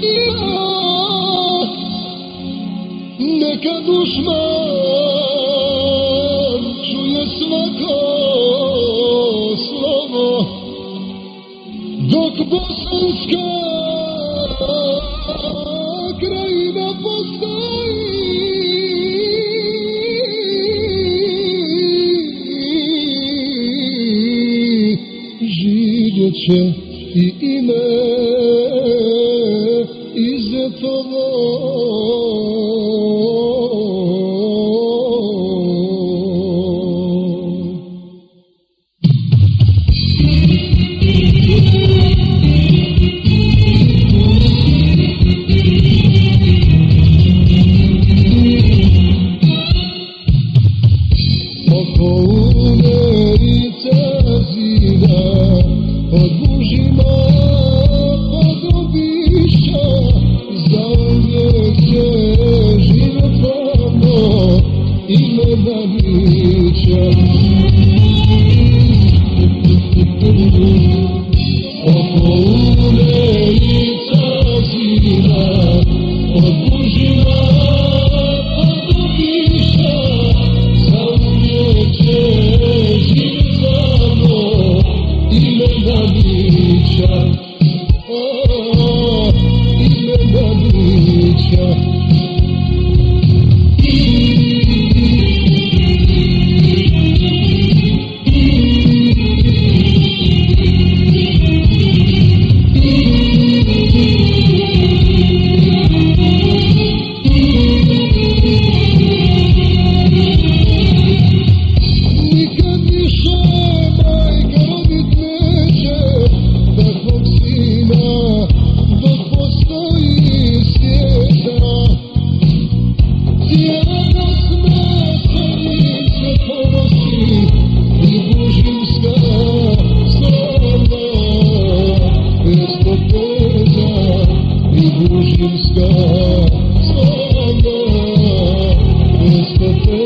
Neka dušman čuje svako slovo, dok bosanska krajina postoji. Živjet će i ime Izetovo. Od bužima od obiša, zauvijek će život tamo imena bića. Oko ulica zida, od bužima od obiša, zauvijek će život tamo imena bića, imena bića. Nikad više majka rodit neće takvog sina, dok postoji svijeta. Cijela smećenim se ponosi i bužimska slava. Estopeda i bužimska slava. Estopeda